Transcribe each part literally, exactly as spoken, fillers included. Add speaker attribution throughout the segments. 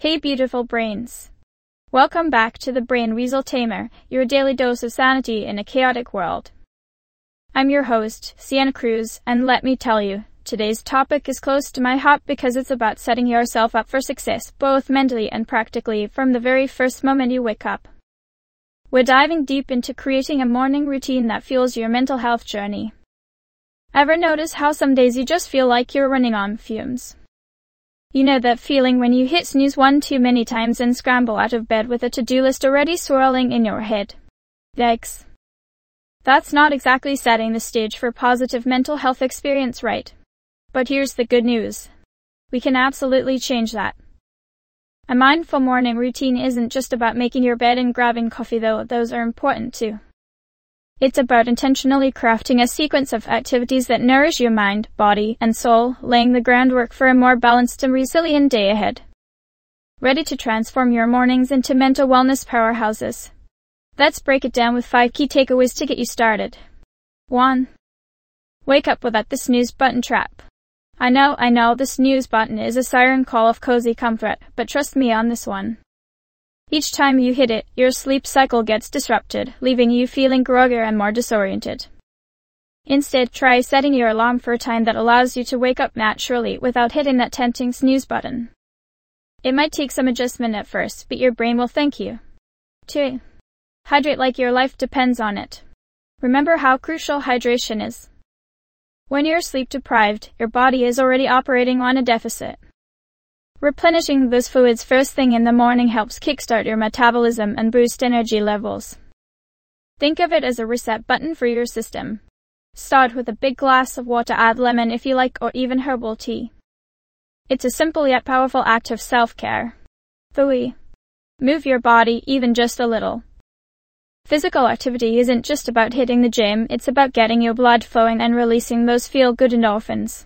Speaker 1: Hey beautiful brains. Welcome back to the Brain Weasel Tamer, your daily dose of sanity in a chaotic world. I'm your host, Sienna Cruz, and let me tell you, today's topic is close to my heart because it's about setting yourself up for success, both mentally and practically, from the very first moment you wake up. We're diving deep into creating a morning routine that fuels your mental health journey. Ever notice how some days you just feel like you're running on fumes? You know that feeling when you hit snooze one too many times and scramble out of bed with a to-do list already swirling in your head. Yikes. That's not exactly setting the stage for a positive mental health experience, right? But here's the good news. We can absolutely change that. A mindful morning routine isn't just about making your bed and grabbing coffee, though those are important too. It's about intentionally crafting a sequence of activities that nourish your mind, body, and soul, laying the groundwork for a more balanced and resilient day ahead. Ready to transform your mornings into mental wellness powerhouses? Let's break it down with five key takeaways to get you started. one. Wake up without the snooze button trap. I know, I know, the snooze button is a siren call of cozy comfort, but trust me on this one. Each time you hit it, your sleep cycle gets disrupted, leaving you feeling groggier and more disoriented. Instead, try setting your alarm for a time that allows you to wake up naturally without hitting that tempting snooze button. It might take some adjustment at first, but your brain will thank you. two. Hydrate like your life depends on it. Remember how crucial hydration is. When you're sleep deprived, your body is already operating on a deficit. Replenishing those fluids first thing in the morning helps kickstart your metabolism and boost energy levels. Think of it as a reset button for your system. Start with a big glass of water, add lemon if you like, or even herbal tea. It's a simple yet powerful act of self-care. three. Move your body, even just a little. Physical activity isn't just about hitting the gym, it's about getting your blood flowing and releasing those feel-good endorphins.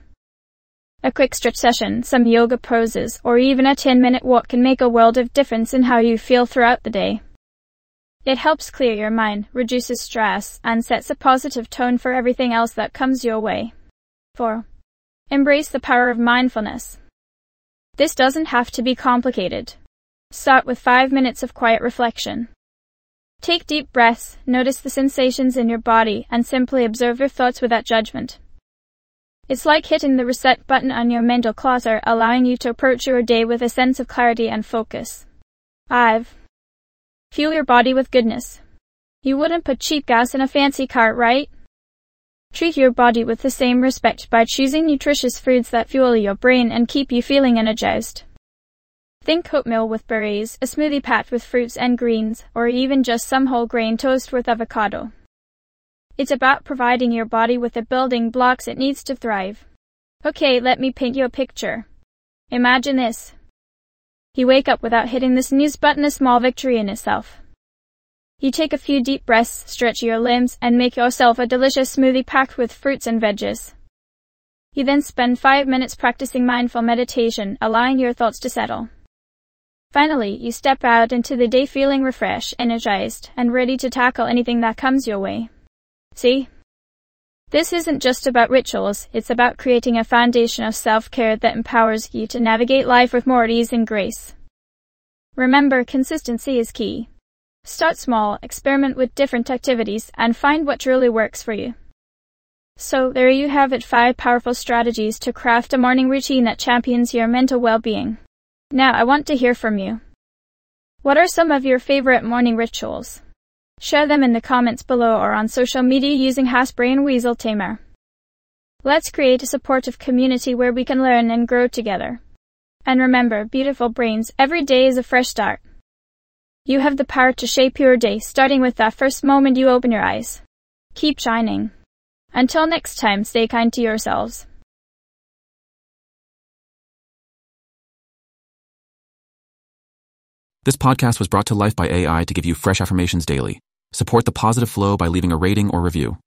Speaker 1: A quick stretch session, some yoga poses, or even a ten-minute walk can make a world of difference in how you feel throughout the day. It helps clear your mind, reduces stress, and sets a positive tone for everything else that comes your way. four. Embrace the power of mindfulness. This doesn't have to be complicated. Start with five minutes of quiet reflection. Take deep breaths, notice the sensations in your body, and simply observe your thoughts without judgment. It's like hitting the reset button on your mental clutter, allowing you to approach your day with a sense of clarity and focus. five. Fuel your body with goodness. You wouldn't put cheap gas in a fancy car, right? Treat your body with the same respect by choosing nutritious foods that fuel your brain and keep you feeling energized. Think oatmeal with berries, a smoothie packed with fruits and greens, or even just some whole grain toast with avocado. It's about providing your body with the building blocks it needs to thrive. Okay, let me paint you a picture. Imagine this. You wake up without hitting the snooze button, a small victory in itself. You take a few deep breaths, stretch your limbs, and make yourself a delicious smoothie packed with fruits and veggies. You then spend five minutes practicing mindful meditation, allowing your thoughts to settle. Finally, you step out into the day feeling refreshed, energized, and ready to tackle anything that comes your way. See? This isn't just about rituals, it's about creating a foundation of self-care that empowers you to navigate life with more ease and grace. Remember, consistency is key. Start small, experiment with different activities, and find what truly works for you. So, there you have it, five powerful strategies to craft a morning routine that champions your mental well-being. Now, I want to hear from you. What are some of your favorite morning rituals? Share them in the comments below or on social media using hashtag Brain Weasel Tamer. Let's create a supportive community where we can learn and grow together. And remember, beautiful brains, every day is a fresh start. You have the power to shape your day, starting with that first moment you open your eyes. Keep shining. Until next time, stay kind to yourselves.
Speaker 2: This podcast was brought to life by A I to give you fresh affirmations daily. Support the positive flow by leaving a rating or review.